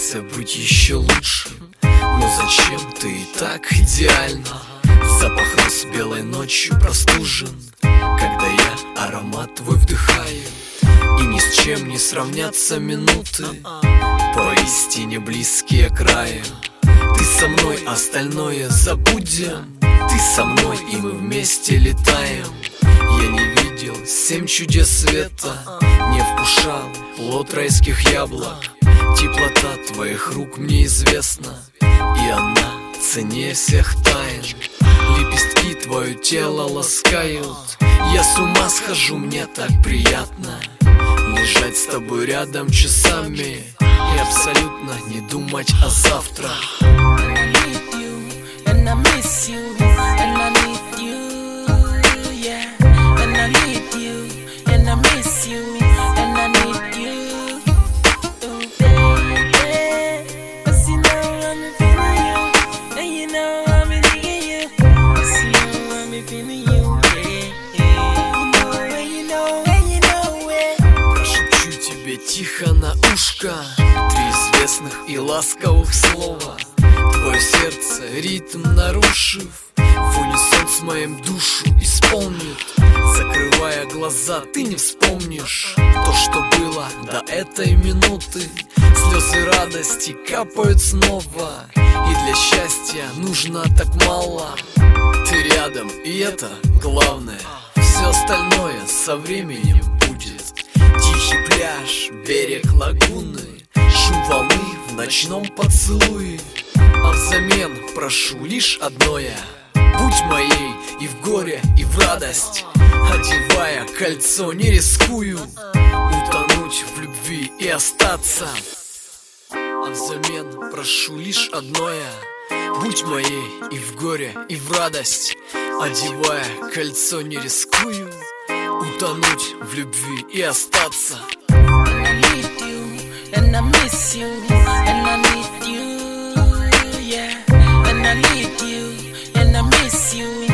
Старайся быть еще лучше, но зачем, ты и так идеальна. Запах роз белой ночью простужен, когда я аромат твой вдыхаю, и ни с чем не сравнятся минуты, поистине близкие к краю. Ты со мной, остальное забудем. Ты со мной, и мы вместе летаем. Я не видел 7 чудес света, не вкушал плод райских яблок. Теплота твоих рук мне известна, и она ценнее всех тайн. Лепестки твое тело ласкают, я с ума схожу, мне так приятно лежать с тобой рядом часами и абсолютно не думать о завтра. Прошепчу тебе тихо на ушко 3 известных и ласковых слова. Твое сердце ритм нарушив, в унисон с моим душу исполнит. Закрывая глаза, ты не вспомнишь то, что было до этой минуты. Слезы радости капают снова, и для счастья нужно так мало. Ты рядом, и это главное. Все остальное со временем будет. Тихий пляж, берег лагуны, шум волны в ночном поцелуе. А взамен прошу лишь одно я: будь моей и в горе, и в радость. Одевая кольцо, не рискую утонуть в любви и остаться. А взамен прошу лишь одно я: будь моей и в горе, и в радость. Одевая кольцо, не рискую утонуть в любви и остаться. And I miss you, and I need you, yeah. And I need you, and I miss you.